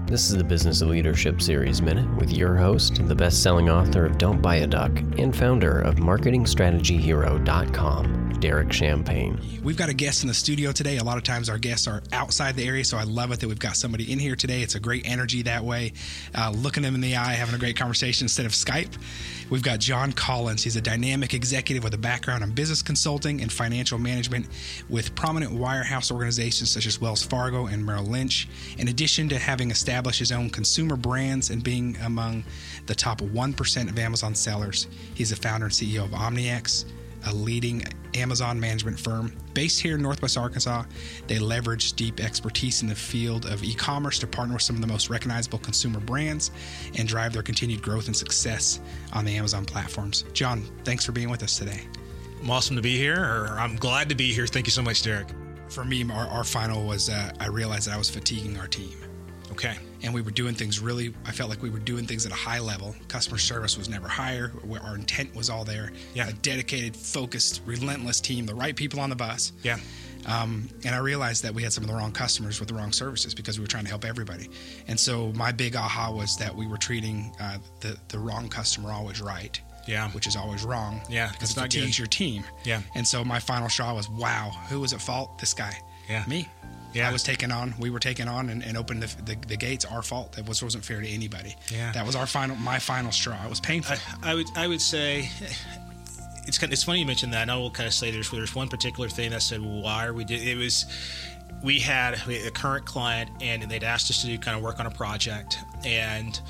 This is the Business of Leadership Series Minute with your host, the best-selling author of Don't Buy a Duck and founder of MarketingStrategyHero.com, Derek Champagne. We've got a guest in the studio today. A lot of times our guests are outside the area, so I love it that we've got somebody in here today. It's a great energy that way, looking them in the eye, having a great conversation instead of Skype. We've got John Collins. He's a dynamic executive with a background in business consulting and financial management with prominent wirehouse organizations such as Wells Fargo and Merrill Lynch. In addition to having established his own consumer brands and being among the top 1% of Amazon sellers, he's the founder and CEO of OmniX, a leading Amazon management firm. Based here in Northwest Arkansas, they leverage deep expertise in the field of e-commerce to partner with some of the most recognizable consumer brands and drive their continued growth and success on the Amazon platforms. John, thanks for being with us today. I'm awesome to be here, or I'm glad to be here. Thank you so much, Derek. For me, our final was I realized that I was fatiguing our team. Okay. And we were doing things I felt like we were doing things at a high level. Customer service was never higher. Our intent was all there. Yeah. A dedicated, focused, relentless team, the right people on the bus. Yeah. And I realized that we had some of the wrong customers with the wrong services because we were trying to help everybody. And so my big aha was that we were treating the wrong customer always right. Yeah. Which is always wrong. Yeah. Because it fatigues your team. Yeah. And so my final straw was, wow, who was at fault? This guy. Yeah. Me. Yeah. We were taken on and opened the gates. Our fault. That wasn't fair to anybody. Yeah. That was my final straw. It was painful. I would say it's funny you mentioned that, and I will kind of say there's one particular thing that said, well, why are we doing it? We had a current client, and they'd asked us to do kind of work on a project, and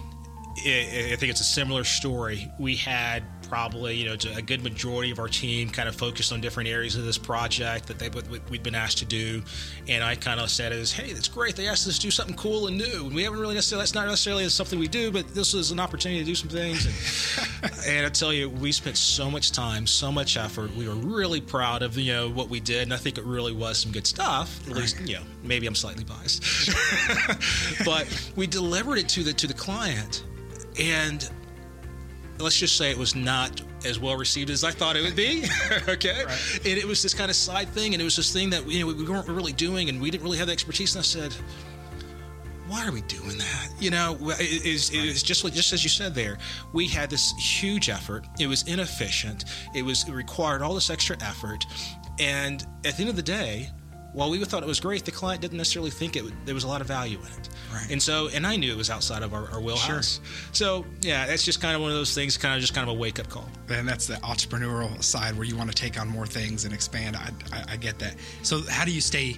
I think it's a similar story. We had probably, a good majority of our team kind of focused on different areas of this project that we'd been asked to do. And I kind of said, hey, that's great. They asked us to do something cool and new. And we haven't really that's not necessarily something we do, but this is an opportunity to do some things. And I tell you, we spent so much time, so much effort. We were really proud of, what we did. And I think it really was some good stuff. At least, maybe I'm slightly biased. But we delivered it to the client. And let's just say it was not as well received as I thought it would be. Okay. Right. And it was this kind of side thing, and it was this thing that we weren't really doing, and we didn't really have the expertise. And I said, why are we doing that? It's just as you said there. We had this huge effort. It was inefficient. It required all this extra effort. And at the end of the day, while we thought it was great, the client didn't necessarily think there was a lot of value in it. Right. And I knew it was outside of our wheelhouse. Sure. So, yeah, that's just kind of one of those things, kind of a wake-up call. And that's the entrepreneurial side where you want to take on more things and expand. I get that. So I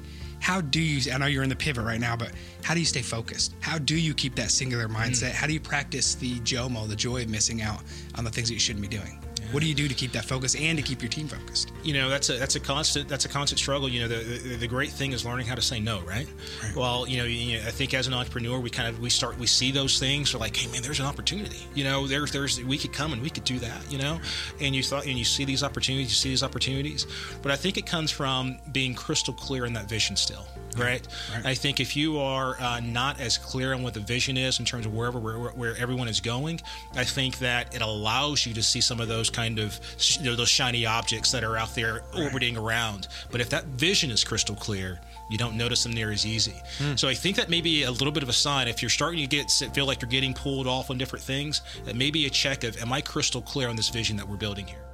know you're in the pivot right now, but how do you stay focused? How do you keep that singular mindset? How do you practice the JOMO, the joy of missing out on the things that you shouldn't be doing? What do you do to keep that focus and to keep your team focused? That's a constant struggle. The great thing is learning how to say no, right? Well, I think as an entrepreneur, we see those things. We're like, hey man, there's an opportunity. We could come and we could do that. And you see these opportunities. But I think it comes from being crystal clear in that vision still, right? I think if you are not as clear on what the vision is in terms of where everyone is going, I think that it allows you to see some of those kind of those shiny objects that are out there orbiting around. But if that vision is crystal clear, you don't notice them near as easy. So I think that may be a little bit of a sign. If you're starting to feel like you're getting pulled off on different things, that may be a check of, am I crystal clear on this vision that we're building here?